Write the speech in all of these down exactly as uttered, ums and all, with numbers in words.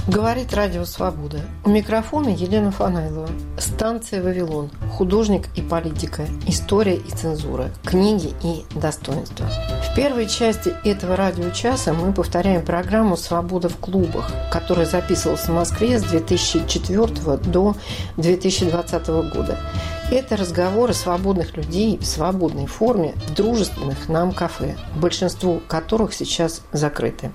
Говорит Радио Свобода. У микрофона Елена Фанайлова. Станция «Вавилон». Художник и политика. История и цензура. Книги и достоинства. В первой части этого радиочаса мы повторяем программу «Свобода в клубах», которая записывалась в Москве с две тысячи четвёртого до две тысячи двадцатого года. Это разговоры свободных людей в свободной форме в дружественных нам кафе, большинство которых сейчас закрыты.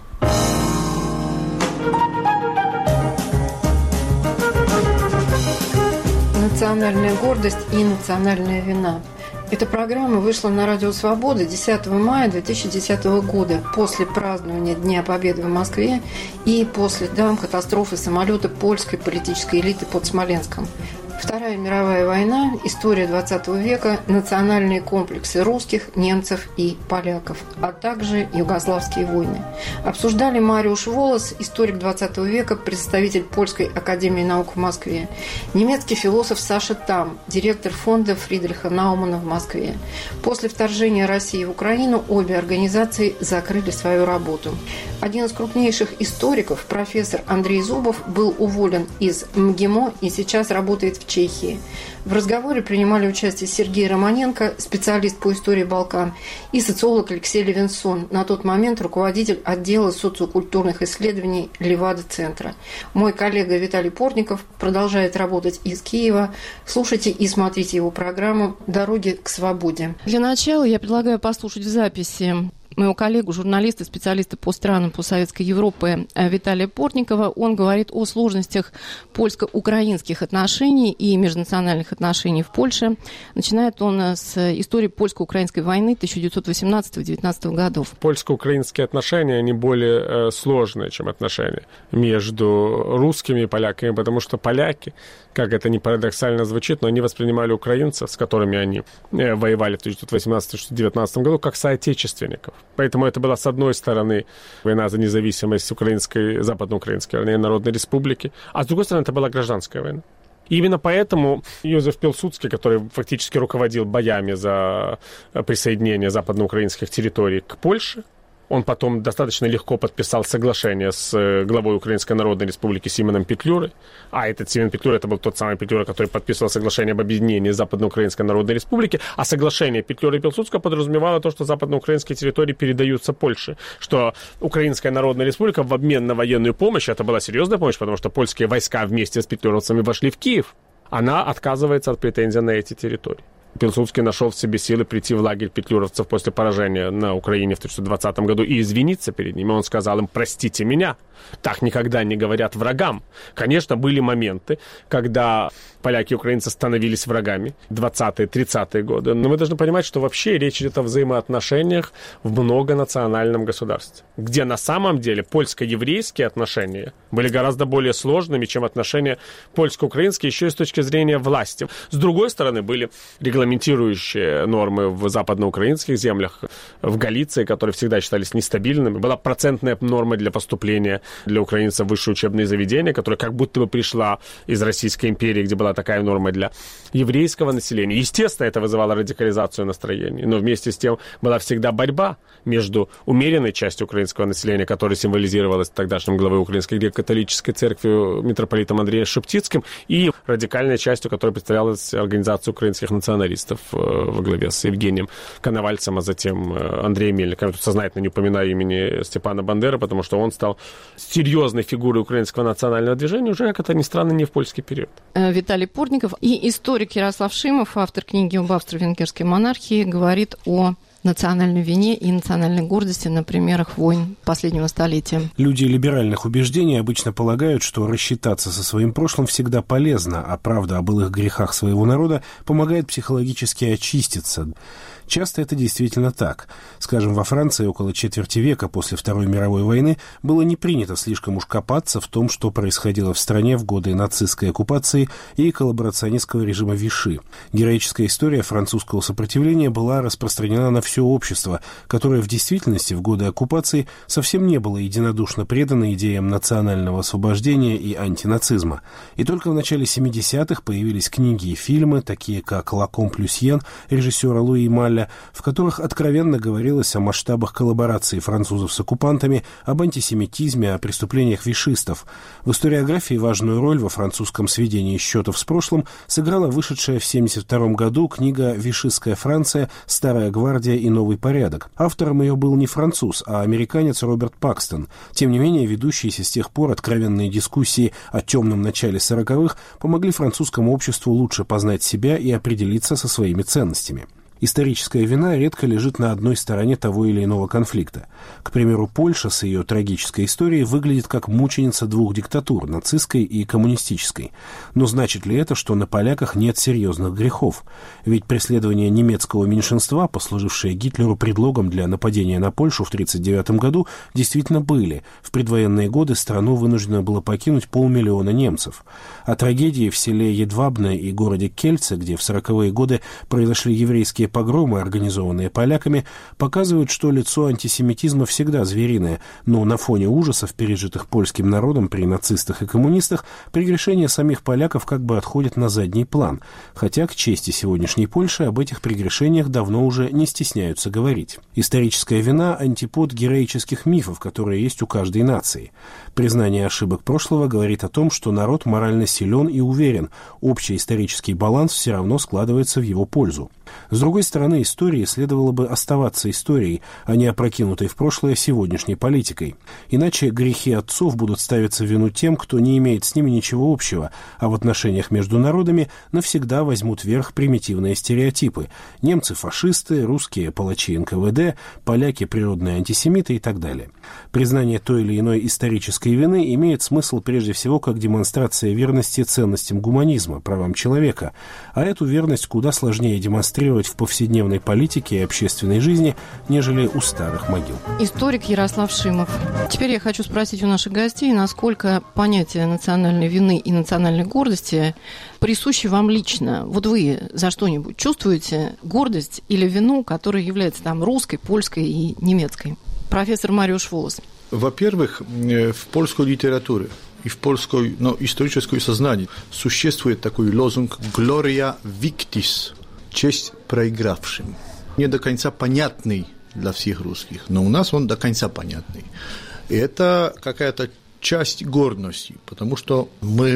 «Национальная гордость и национальная вина». Эта программа вышла на Радио Свобода десятого мая две тысячи десятого года, после празднования Дня Победы в Москве и после драм катастрофы самолета польской политической элиты под Смоленском. Вторая мировая война, история двадцатого века, национальные комплексы русских, немцев и поляков, а также югославские войны. Обсуждали Мариуш Волос, историк двадцатого века, представитель Польской академии наук в Москве, немецкий философ Саша Там, директор фонда Фридриха Наумана в Москве. После вторжения России в Украину обе организации закрыли свою работу. Один из крупнейших историков, профессор Андрей Зубов, был уволен из МГИМО и сейчас работает в Чехии. В разговоре принимали участие Сергей Романенко, специалист по истории Балкан, и социолог Алексей Левинсон, на тот момент руководитель отдела социокультурных исследований Левада-центра. Мой коллега Виталий Портников продолжает работать из Киева. Слушайте и смотрите его программу «Дороги к свободе». Для начала я предлагаю послушать в записи моего коллегу, журналиста, специалиста по странам постсоветской Европы Виталия Портникова. Он говорит о сложностях польско-украинских отношений и межнациональных отношений в Польше. Начинает он с истории польско-украинской войны тысяча девятьсот восемнадцатого — девятнадцатого годов. Польско-украинские отношения, они более сложные, чем отношения между русскими и поляками, потому что поляки, как это ни парадоксально звучит, но они воспринимали украинцев, с которыми они воевали в тысяча девятьсот восемнадцатом — тысяча девятьсот девятнадцатом году, как соотечественников. Поэтому это была, с одной стороны, война за независимость украинской, западноукраинской, вернее, Народной Республики, а с другой стороны, это была гражданская война. И именно поэтому Йозеф Пилсудский, который фактически руководил боями за присоединение западноукраинских территорий к Польше, он потом достаточно легко подписал соглашение с главой Украинской Народной Республики Симоном Петлюрой. А этот Симон Петлюра, это был тот самый Петлюра, который подписывал соглашение об объединении Западноукраинской Народной Республики. А соглашение Петлюры и Пилсудского подразумевало то, что западноукраинские территории передаются Польше. Что Украинская Народная Республика в обмен на военную помощь, это была серьезная помощь, потому что польские войска вместе с петлюровцами вошли в Киев, она отказывается от претензий на эти территории. Пилсудский нашел в себе силы прийти в лагерь петлюровцев после поражения на Украине в тысяча девятьсот двадцатом году и извиниться перед ними. Он сказал им: простите меня, так никогда не говорят врагам. Конечно, были моменты, когда поляки и украинцы становились врагами, двадцатые — тридцатые годы, но мы должны понимать, что вообще речь идет о взаимоотношениях в многонациональном государстве, где на самом деле польско-еврейские отношения были гораздо более сложными, чем отношения польско-украинские, еще и с точки зрения власти. С другой стороны, были регламентирующие нормы в западноукраинских землях, в Галиции, которые всегда считались нестабильными. Была процентная норма для поступления для украинцев в высшие учебные заведения, которая как будто бы пришла из Российской империи, где была такая норма для еврейского населения. Естественно, это вызывало радикализацию настроений, но вместе с тем была всегда борьба между умеренной частью украинского населения, которая символизировалась тогдашним главой Украинской греко-католической церкви митрополитом Андреем Шептицким, и радикальной частью, которая представлялась Организацией украинских националистов во главе с Евгением Коновальцем, а затем Андреем Мельником. Я тут сознательно не упоминаю имени Степана Бандеры, потому что он стал серьезной фигурой украинского национального движения уже, как это ни странно, не в польский период. Виталий Портников и историк Ярослав Шимов, автор книги об австро-венгерской монархии, говорит о национальной вине и национальной гордости на примерах войн последнего столетия. Люди либеральных убеждений обычно полагают, что рассчитаться со своим прошлым всегда полезно, а правда о былых грехах своего народа помогает психологически очиститься. Часто это действительно так. Скажем, во Франции около четверти века после Второй мировой войны было не принято слишком уж копаться в том, что происходило в стране в годы нацистской оккупации и коллаборационистского режима Виши. Героическая история французского сопротивления была распространена на все общество, которое в действительности в годы оккупации совсем не было единодушно предано идеям национального освобождения и антинацизма. И только в начале семидесятых появились книги и фильмы, такие как «Ла Комплюсьен» режиссера Луи Малля, Вестфаля, в которых откровенно говорилось о масштабах коллаборации французов с оккупантами, об антисемитизме, о преступлениях вишистов. В историографии важную роль во французском сведении счетов с прошлым сыграла вышедшая в семьдесят втором году книга «Вишистская Франция. Старая гвардия и новый порядок». Автором ее был не француз, а американец Роберт Пакстон. Тем не менее, ведущиеся с тех пор откровенные дискуссии о темном начале сороковых помогли французскому обществу лучше познать себя и определиться со своими ценностями. Историческая вина редко лежит на одной стороне того или иного конфликта. К примеру, Польша с ее трагической историей выглядит как мученица двух диктатур, нацистской и коммунистической. Но значит ли это, что на поляках нет серьезных грехов? Ведь преследование немецкого меньшинства, послужившее Гитлеру предлогом для нападения на Польшу в тысяча девятьсот тридцать девятом году, действительно были. В предвоенные годы страну вынуждено было покинуть полмиллиона немцев. А трагедии в селе Едвабное и городе Кельце, где в сороковые годы произошли еврейские погромы, организованные поляками, показывают, что лицо антисемитизма всегда звериное, но на фоне ужасов, пережитых польским народом при нацистах и коммунистах, прегрешения самих поляков как бы отходят на задний план, хотя, к чести сегодняшней Польши, об этих прегрешениях давно уже не стесняются говорить. Историческая вина – антипод героических мифов, которые есть у каждой нации. Признание ошибок прошлого говорит о том, что народ морально силен и уверен, общий исторический баланс все равно складывается в его пользу. С другой стороны, истории следовало бы оставаться историей, а не опрокинутой в прошлое сегодняшней политикой. Иначе грехи отцов будут ставиться в вину тем, кто не имеет с ними ничего общего, а в отношениях между народами навсегда возьмут верх примитивные стереотипы. Немцы – фашисты, русские – палачи эн ка вэ дэ, поляки – природные антисемиты и так далее. Признание той или иной исторической вины имеет смысл прежде всего как демонстрация верности ценностям гуманизма, правам человека, а эту верность куда сложнее демонстрировать в повседневной политике и общественной жизни, нежели у старых могил. Историк Ярослав Шимов. Теперь я хочу спросить у наших гостей, насколько понятие национальной вины и национальной гордости присущи вам лично. Вот вы за что-нибудь чувствуете гордость или вину, которая является там русской, польской и немецкой? Профессор Мариуш Волос. Во-первых, в польской литературе и в польской, но, историческом сознании существует такой лозунг «Gloria victis» – честь проигравшим. Не до конца понятный для всех русских, но у нас он до конца понятный. И это какая-то часть гордости, потому что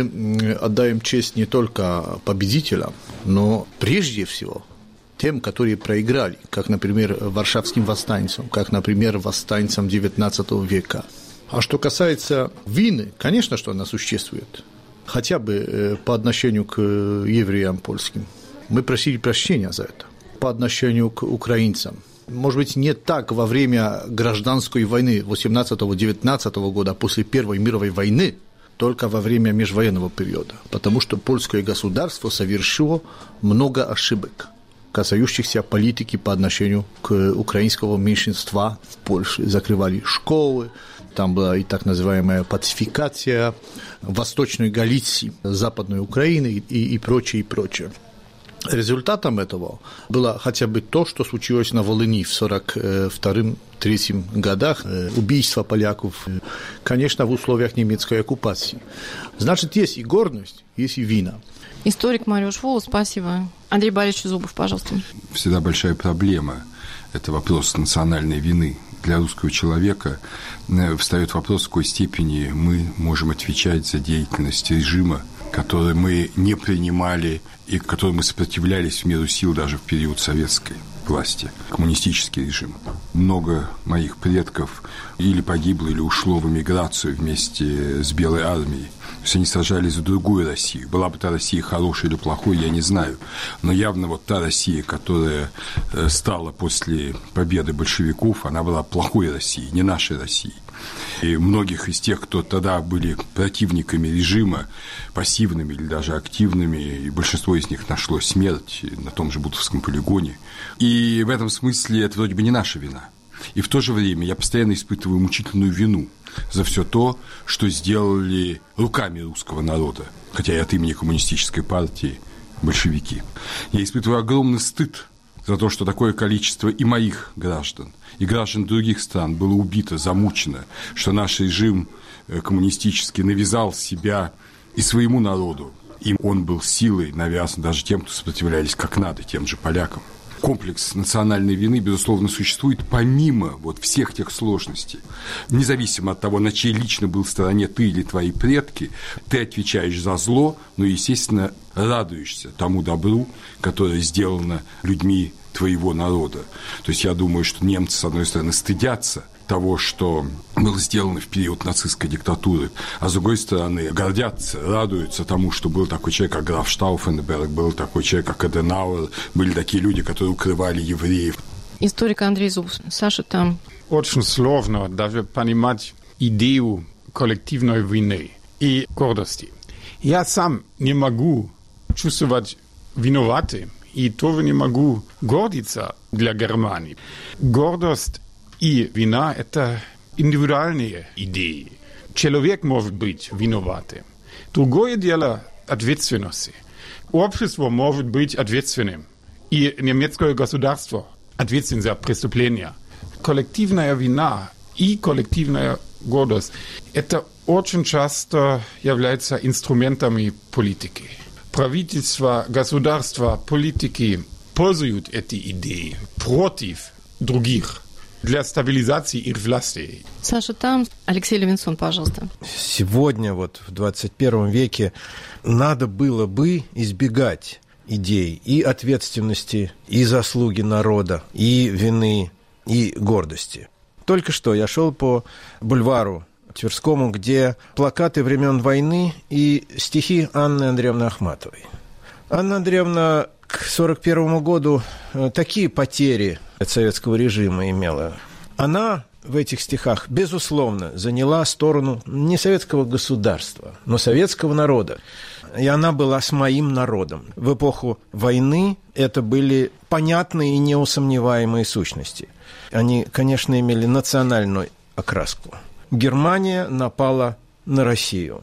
мы отдаем честь не только победителям, но прежде всего тем, которые проиграли, как, например, варшавским восстанцам, как, например, восстанцам девятнадцатого века. А что касается вины, конечно, что она существует, хотя бы по отношению к евреям польским. Мы просили прощения за это по отношению к украинцам. Может быть, не так во время гражданской войны восемнадцатого-девятнадцатого года, после Первой мировой войны, только во время межвоенного периода, потому что польское государство совершило много ошибок, касающихся политики по отношению к украинскому меньшинству в Польше. Закрывали школы, там была и так называемая пацификация Восточной Галиции, Западной Украины и, и прочее, и прочее. Результатом этого было хотя бы то, что случилось на Волыни в сорок втором — третьем годах, убийство поляков, конечно, в условиях немецкой оккупации. Значит, есть и гордость, есть и вина. Историк Мариуш Волос, спасибо. Андрей Борисович Зубов, пожалуйста. Всегда большая проблема – это вопрос национальной вины. Для русского человека встает вопрос, в какой степени мы можем отвечать за деятельность режима, который мы не принимали и к которому мы сопротивлялись в меру сил даже в период советской власти, коммунистический режим. Много моих предков или погибло, или ушло в эмиграцию вместе с Белой армией. То есть они сражались за другую Россию. Была бы та Россия хорошая или плохой, я не знаю. Но явно вот та Россия, которая стала после победы большевиков, она была плохой Россией, не нашей Россией. И многих из тех, кто тогда были противниками режима, пассивными или даже активными, и большинство из них нашло смерть на том же Бутовском полигоне. И в этом смысле это вроде бы не наша вина. И в то же время я постоянно испытываю мучительную вину за все то, что сделали руками русского народа, хотя и от имени коммунистической партии, большевики. Я испытываю огромный стыд за то, что такое количество и моих граждан, и граждан других стран было убито, замучено, что наш режим коммунистический навязал себя и своему народу. И он был силой навязан даже тем, кто сопротивлялись как надо, тем же полякам. комплекс национальной вины, безусловно, существует помимо вот всех тех сложностей. Независимо от того, на чьей лично был стороне ты или твои предки, ты отвечаешь за зло, но, естественно, радуешься тому добру, которое сделано людьми твоего народа. То есть я думаю, что немцы, с одной стороны, стыдятся того, что было сделано в период нацистской диктатуры, а с другой стороны, гордятся, радуются тому, что был такой человек, как граф Штауфенберг, был такой человек, как Аденауэр, были такие люди, которые укрывали евреев. Историк Андрей Зуб. Саша, там... Очень сложно даже понимать идею коллективной вины и гордости. Я сам не могу чувствовать виноватым и тоже не могу гордиться для Германии. Гордость и вина – это индивидуальные идеи. Человек может быть виноватым. Другое дело – ответственности. Общество может быть ответственным. И немецкое государство ответственно за преступления. Коллективная вина и коллективная гордость – это очень часто является инструментами политики. Правительства, государства, политики пользуют эти идеи против других для стабилизации их власти. Саша, там Алексей Левинсон, пожалуйста. Сегодня, вот в двадцать первом веке, надо было бы избегать идей и ответственности, и заслуги народа, и вины, и гордости. Только что я шел по бульвару Тверскому, где плакаты времен войны и стихи Анны Андреевны Ахматовой. Анна Андреевна к сорок первому году такие потери от советского режима имела. Она в этих стихах, безусловно, заняла сторону не советского государства, но советского народа. И она была с моим народом. В эпоху войны это были понятные и неусомневаемые сущности. Они, конечно, имели национальную окраску. Германия напала на Россию.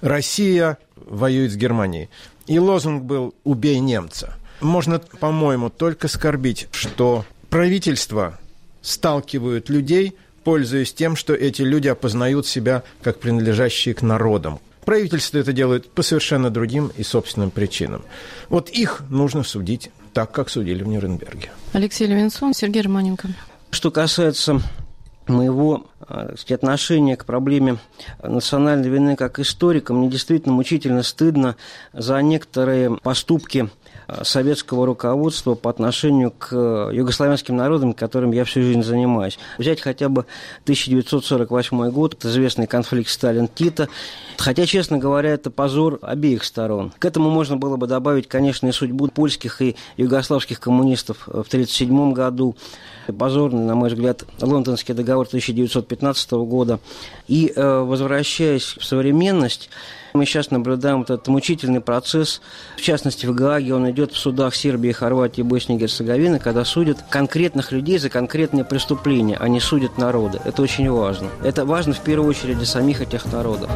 Россия воюет с Германией. И лозунг был «Убей немца». Можно, по-моему, только скорбить, что правительства сталкивают людей, пользуясь тем, что эти люди опознают себя как принадлежащие к народам. Правительство это делает по совершенно другим и собственным причинам. Вот их нужно судить так, как судили в Нюрнберге. Алексей Левинсон, Сергей Романенко. Что касается моего, так сказать, отношения к проблеме национальной вины как историка, мне действительно мучительно стыдно за некоторые поступки советского руководства по отношению к югославянским народам, которым я всю жизнь занимаюсь. Взять хотя бы тысяча девятьсот сорок восьмой год, это известный конфликт Сталин-Тита. Хотя, честно говоря, это позор обеих сторон. К этому можно было бы добавить, конечно, и судьбу польских и югославских коммунистов в тысяча девятьсот тридцать седьмом году. Позорный, на мой взгляд, Лондонский договор тысяча девятьсот пятнадцатого года. И, возвращаясь в современность, мы сейчас наблюдаем вот этот мучительный процесс, в частности, в Гааге он идет в судах Сербии, Хорватии, Боснии и Герцеговины, когда судят конкретных людей за конкретные преступления, а не судят народы. Это очень важно. Это важно в первую очередь для самих этих народов.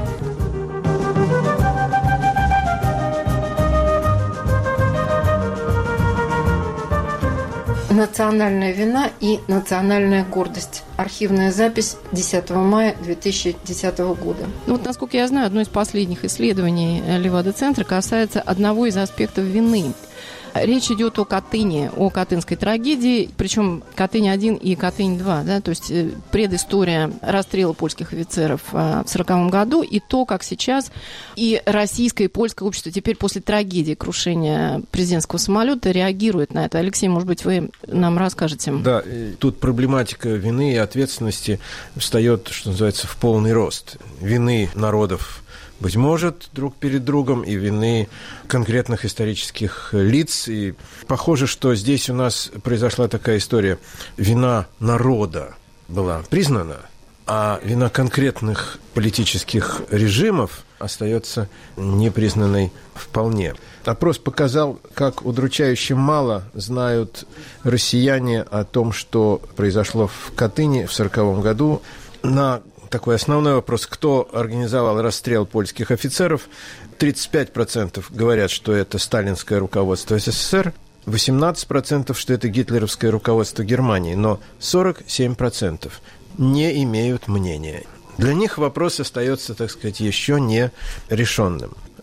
Национальная вина и национальная гордость. Архивная запись десятого мая две тысячи десятого года. Ну, вот, насколько я знаю, одно из последних исследований Левада-центра касается одного из аспектов вины. Речь идет о Катыни, о катынской трагедии, причем Катынь-один и Катынь-два, да, то есть предыстория расстрела польских офицеров в сороковом году и то, как сейчас и российское, и польское общество теперь после трагедии крушения президентского самолета реагирует на это. Алексей, может быть, вы нам расскажете? Да, тут проблематика вины и ответственности встает, что называется, в полный рост. Вины народов, быть может, друг перед другом, и вины конкретных исторических лиц. И похоже, что здесь у нас произошла такая история. Вина народа была признана, а вина конкретных политических режимов остается непризнанной вполне. Опрос показал, как удручающе мало знают россияне о том, что произошло в Катыни в сороковом году. На такой основной вопрос, кто организовал расстрел польских офицеров, тридцать пять процентов говорят, что это сталинское руководство СССР, восемнадцать процентов, что это гитлеровское руководство Германии, но сорок семь процентов не имеют мнения. Для них вопрос остается, так сказать, еще не решенным.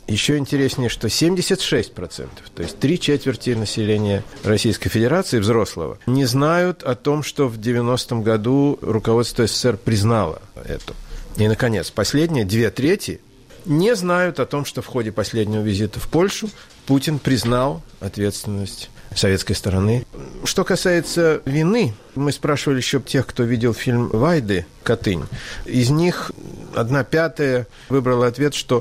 Еще интереснее, что семьдесят шесть процентов, то есть три четверти населения Российской Федерации взрослого, не знают о том, что в девяностом году руководство СССР признало это. И, наконец, последние две трети не знают о том, что в ходе последнего визита в Польшу Путин признал ответственность советской стороны. Что касается вины, мы спрашивали еще тех, кто видел фильм «Вайды. Катынь». Из них одна пятая выбрала ответ, что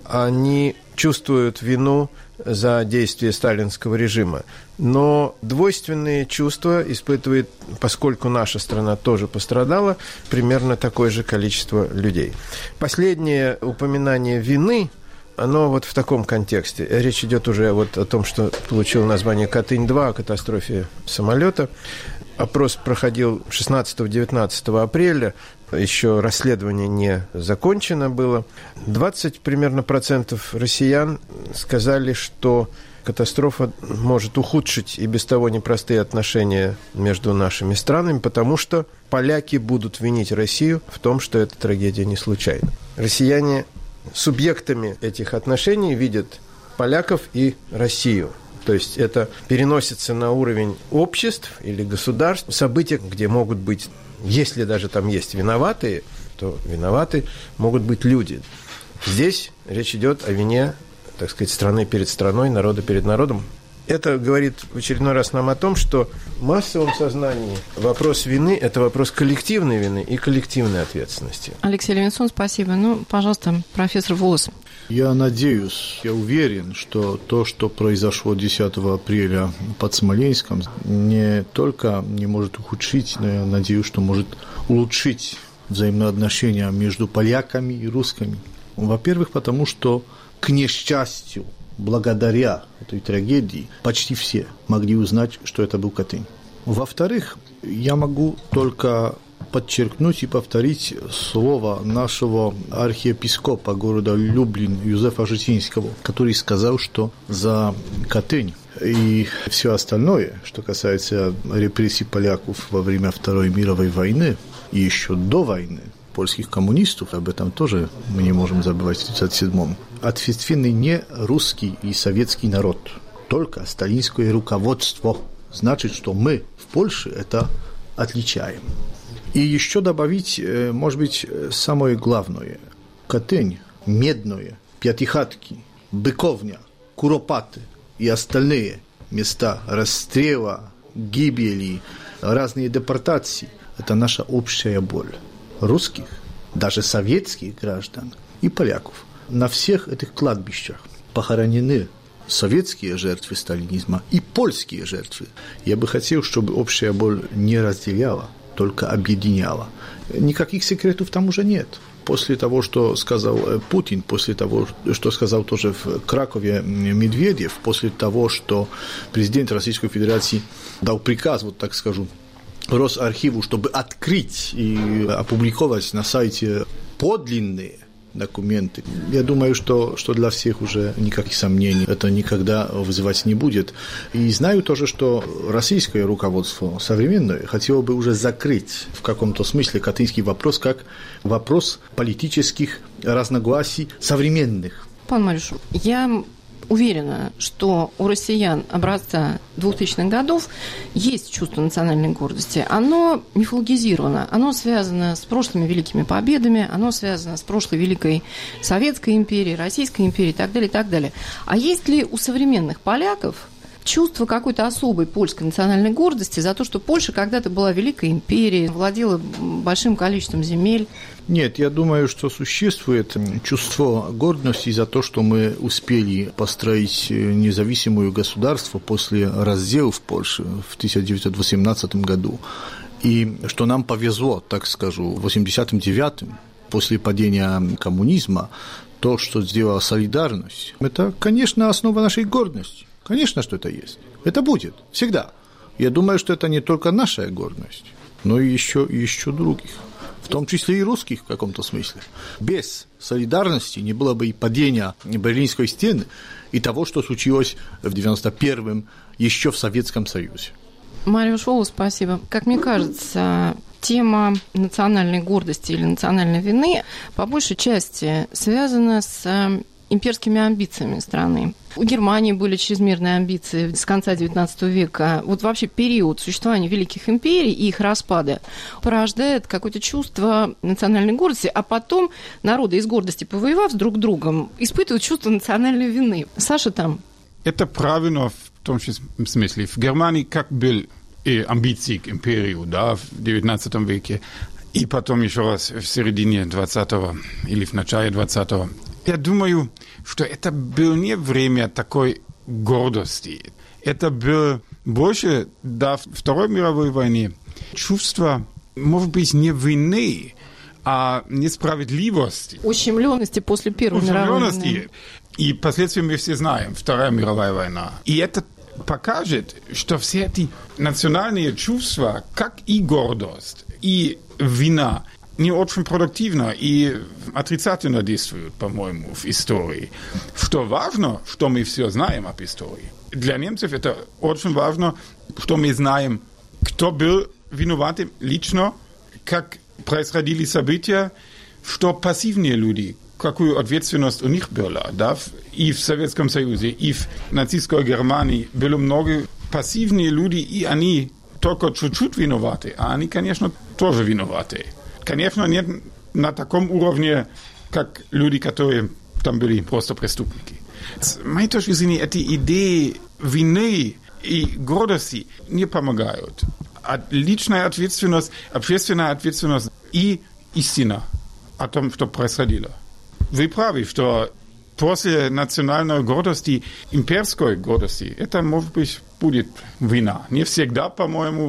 они чувствуют вину за действия сталинского режима. Но двойственные чувства испытывает, поскольку наша страна тоже пострадала, примерно такое же количество людей. Последнее упоминание вины, оно вот в таком контексте. Речь идет уже вот о том, что получил название «Катынь-два», о катастрофе самолета. Опрос проходил шестнадцатого-девятнадцатого апреля. Еще расследование не закончено было. двадцать примерно процентов россиян сказали, что катастрофа может ухудшить и без того непростые отношения между нашими странами, потому что поляки будут винить Россию в том, что эта трагедия не случайна. Россияне субъектами этих отношений видят поляков и Россию. То есть это переносится на уровень обществ или государств, события, где могут быть, если даже там есть виноватые, то виноваты могут быть люди. Здесь речь идет о вине, так сказать, страны перед страной, народа перед народом. Это говорит в очередной раз нам о том, что в массовом сознании вопрос вины – это вопрос коллективной вины и коллективной ответственности. Алексей Левинсон, спасибо. Ну, пожалуйста, профессор Волос. Я надеюсь, я уверен, что то, что произошло десятого апреля под Смоленском, не только не может ухудшить, но я надеюсь, что может улучшить взаимоотношения между поляками и русскими. Во-первых, потому что, к несчастью, благодаря этой трагедии почти все могли узнать, что это был Катынь. Во-вторых, я могу только подчеркнуть и повторить слово нашего архиепископа города Люблин Юзефа Житинского, который сказал, что за Катынь и все остальное, что касается репрессий поляков во время Второй мировой войны и еще до войны, польских коммунистов, об этом тоже мы не можем забывать в тысяча девятьсот тридцать седьмом, ответственный не русский и советский народ, только сталинское руководство. Значит, что мы в Польше это отличаем. И еще добавить, может быть, самое главное. Катынь, Медное, Пятихатки, Быковня, Куропаты и остальные места расстрела, гибели, разные депортации – это наша общая боль. Русских, даже советских граждан и поляков. На всех этих кладбищах похоронены советские жертвы сталинизма и польские жертвы. Я бы хотел, чтобы общая боль не разделяла, только объединяла. Никаких секретов там уже нет. После того, что сказал Путин, после того, что сказал тоже в Кракове Медведев, после того, что президент Российской Федерации дал приказ, вот так скажу, Росархиву, чтобы открыть и опубликовать на сайте подлинные документы. Я думаю, что, что для всех уже никаких сомнений это никогда вызывать не будет. И знаю тоже, что российское руководство современное хотело бы уже закрыть в каком-то смысле катынский вопрос как вопрос политических разногласий современных. Пан Марюш, я уверена, что у россиян образца двухтысячных годов есть чувство национальной гордости. Оно мифологизировано, оно связано с прошлыми великими победами, оно связано с прошлой великой Советской империей, Российской империей и так далее, и так далее. А есть ли у современных поляков чувство какой-то особой польской национальной гордости за то, что Польша когда-то была великой империей, владела большим количеством земель? Нет, я думаю, что существует чувство гордости за то, что мы успели построить независимое государство после раздела в Польше в тысяча девятьсот восемнадцатом году. И что нам повезло, так скажу, в восемьдесят девятом, после падения коммунизма, то, что сделала солидарность, это, конечно, основа нашей гордости. Конечно, что это есть. Это будет. Всегда. Я думаю, что это не только наша гордость, но и еще, и еще других. В том числе и русских в каком-то смысле. Без солидарности не было бы и падения Берлинской стены, и того, что случилось в девяносто первом еще в Советском Союзе. Мариуш Волос, спасибо. Как мне кажется, тема национальной гордости или национальной вины по большей части связана с имперскими амбициями страны. У Германии были чрезмерные амбиции с конца девятнадцатого века. Вот вообще период существования великих империй и их распада порождает какое-то чувство национальной гордости, а потом народы из гордости, повоевав друг с другом, испытывают чувство национальной вины. Саша там. Это правильно в том смысле. В Германии как был и амбиции к империю, да, в девятнадцатом веке, и потом еще раз в середине двадцатого или в начале двадцатого. Я думаю, что это было не время такой гордости. Это было больше, до Второй мировой войны, чувство, может быть, не вины, а несправедливости. Ущемленности после Первой мировой войны. И последствия мы все знаем, Вторая мировая война. И это покажет, что все эти национальные чувства, как и гордость, и вина, не очень продуктивно и отрицательно действуют, по-моему, в истории. Что важно, что мы все знаем об истории. Для немцев это очень важно, что мы знаем, кто был виноватым лично, как происходили события, что пассивные люди, какую ответственность у них была. Да? И в Советском Союзе, и в нацистской Германии было много пассивные люди, и они только чуть-чуть виноваты, а они, конечно, тоже виноваты. Конечно, нет на таком уровне, как люди, которые там были просто преступники. С моей точки зрения, эти идеи вины и гордости не помогают. Личная ответственность, общественная ответственность и истина о том, что происходило. Вы правы, что после национальной гордости, имперской гордости, это, может быть, будет вина. Не всегда, по-моему,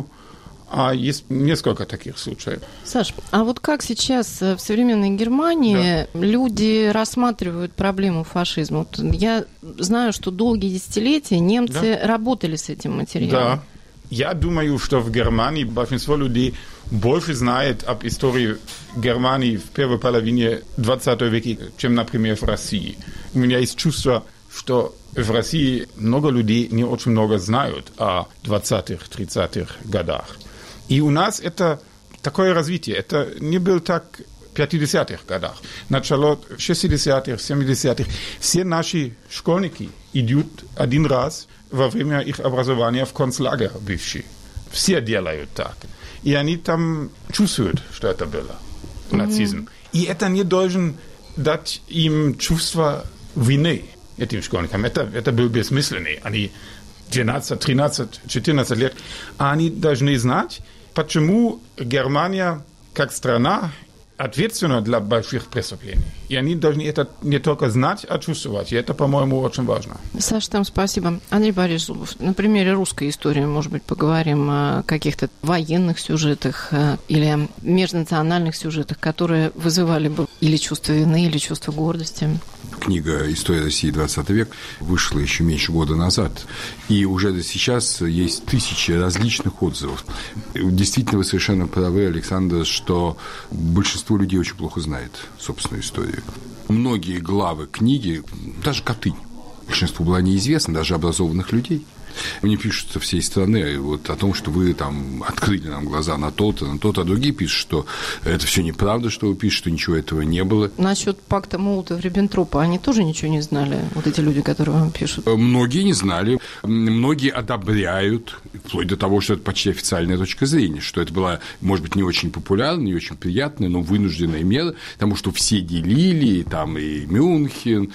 а есть несколько таких случаев. Саш, а вот как сейчас в современной Германии да. люди рассматривают проблему фашизма? Вот я знаю, что долгие десятилетия немцы да. работали с этим материалом. Да. Я думаю, что в Германии большинство людей больше знает об истории Германии в первой половине двадцатого века, чем, например, в России. У меня есть чувство, что в России много людей не очень много знают о двадцатых, тридцатых годах. И у нас это такое развитие. Это не было так в пятидесятых годах. Начало в шестидесятых, семидесятых. Все наши школьники идут один раз во время их образования в концлагерь бывший. Все делают так. И они там чувствуют, что это было. Нацизм. Mm-hmm. И это не должен дать им чувство вины этим школьникам. Это, это было бессмысленно. Они двенадцать, тринадцать, четырнадцать лет. А они должны знать, почему Германия, как страна, ответственна для больших преступлений. И они должны это не только знать, а чувствовать. И это, по-моему, очень важно. Саша, там спасибо. Андрей Борисович Зубов, на примере русской истории, может быть, поговорим о каких-то военных сюжетах или межнациональных сюжетах, которые вызывали бы или чувство вины, или чувство гордости. Книга «История России двадцатый век» вышла еще меньше года назад. И уже сейчас есть тысячи различных отзывов. Действительно, вы совершенно правы, Александр, что большинство людей очень плохо знает собственную историю. Многие главы книги, даже Катынь, большинству была неизвестна, даже образованных людей. Мне пишут со всей страны вот о том, что вы там открыли нам глаза на то-то, на то-то, а другие пишут, что это все неправда, что вы пишете, что ничего этого не было. Насчет пакта Молотова-Риббентропа, они тоже ничего не знали, вот эти люди, которые вам пишут? Многие не знали, многие одобряют, вплоть до того, что это почти официальная точка зрения, что это была, может быть, не очень популярная, не очень приятная, но вынужденная мера, потому что все делили, там и Мюнхен,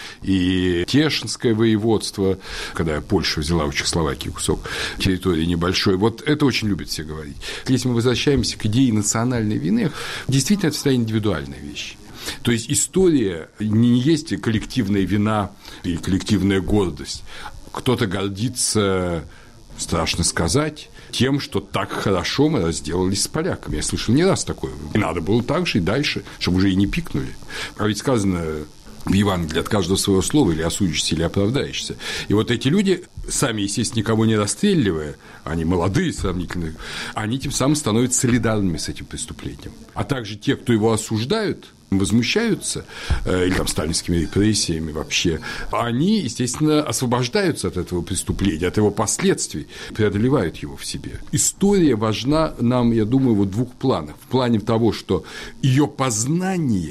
и Тешинское воеводство, когда Польша взяла у Чехословакии кусок территории небольшой. Вот это очень любят все говорить. Если мы возвращаемся к идее национальной вины, действительно, это всегда индивидуальная вещь. То есть история не есть коллективная вина или коллективная гордость. Кто-то гордится, страшно сказать, тем, что так хорошо мы разделались с поляками. Я слышал не раз такое. И надо было так же и дальше, чтобы уже и не пикнули. А ведь сказано в Евангелии от каждого своего слова или осудишься, или оправдаешься. И вот эти люди, сами, естественно, никого не расстреливая, они молодые сравнительно, они тем самым становятся солидарными с этим преступлением. А также те, кто его осуждают, возмущаются, э, или там сталинскими репрессиями вообще, они, естественно, освобождаются от этого преступления, от его последствий, преодолевают его в себе. История важна нам, я думаю, вот в двух планах. В плане того, что ее познание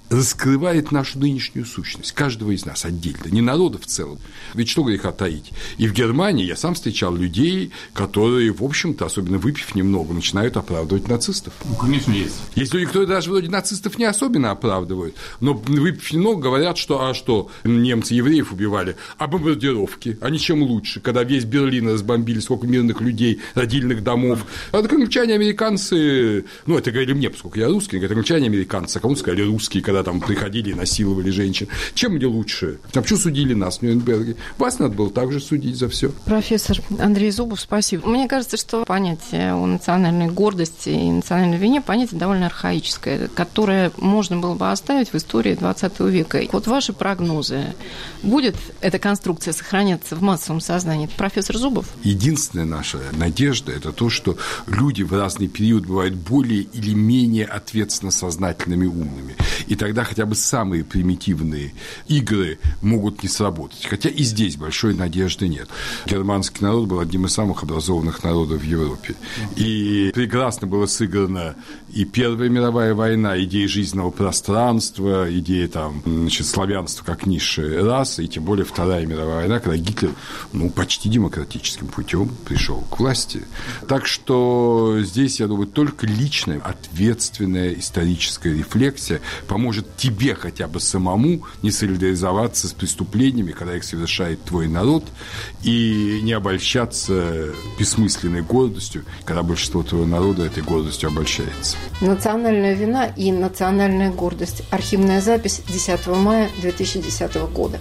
раскрывает нашу нынешнюю сущность, каждого из нас отдельно, не народа в целом. Ведь что греха таить? И в Германии я сам встречал людей, которые, в общем-то, особенно выпив немного, начинают оправдывать нацистов. Ну, конечно, есть. Есть люди, которые даже вроде нацистов не особенно оправдывают, но выпив немного, говорят, что, а что, немцы евреев убивали, а бомбардировки, они чем лучше, когда весь Берлин разбомбили, сколько мирных людей, родильных домов. А так англичане, американцы, ну, это говорили мне, поскольку я русский, говорят, англичане, американцы, а кому сказали русские, когда там приходили и насиловали женщин. Чем они лучше? А почему судили нас в Нюрнберге? Вас надо было также судить за все. Профессор Андрей Зубов, спасибо. Мне кажется, что понятие о национальной гордости и национальной вине понятие довольно архаическое, которое можно было бы оставить в истории двадцатого века. Вот ваши прогнозы. Будет эта конструкция сохраняться в массовом сознании? Профессор Зубов? Единственная наша надежда – это то, что люди в разный период бывают более или менее ответственно сознательными, умными. И тогда хотя бы самые примитивные игры могут не сработать. Хотя и здесь большой надежды нет. Германский народ был одним из самых образованных народов в Европе. И прекрасно было сыграно и Первая мировая война, идея жизненного пространства, идея там, значит, славянства как низшей расы, и тем более Вторая мировая война, когда Гитлер, ну, почти демократическим путем пришел к власти. Так что здесь, я думаю, только личная, ответственная историческая рефлексия поможет тебе хотя бы самому не солидаризоваться с преступлениями, когда их совершает твой народ, и не обольщаться бессмысленной гордостью, когда большинство твоего народа этой гордостью обольщается. Национальная вина и национальная гордость. Архивная запись десятого мая две тысячи десятого года.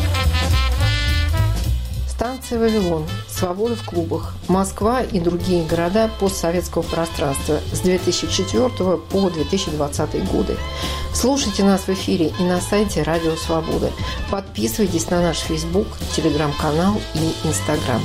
Станция «Вавилон», «Свобода в клубах», Москва и другие города постсоветского пространства с две тысячи четвёртого по две тысячи двадцатый годы. Слушайте нас в эфире и на сайте Радио Свобода. Подписывайтесь на наш Facebook, Телеграм-канал и Инстаграм.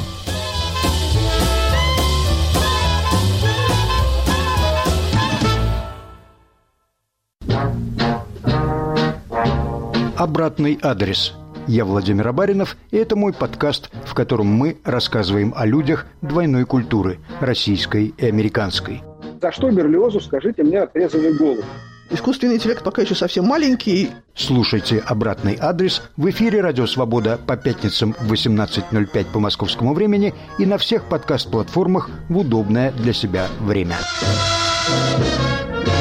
Обратный адрес. Я Владимир Абаринов, и это мой подкаст, в котором мы рассказываем о людях двойной культуры – российской и американской. За что Берлиозу, скажите мне, отрезали голову? Искусственный интеллект пока еще совсем маленький. Слушайте «Обратный адрес» в эфире «Радио Свобода» по пятницам в восемнадцать ноль пять по московскому времени и на всех подкаст-платформах в удобное для себя время.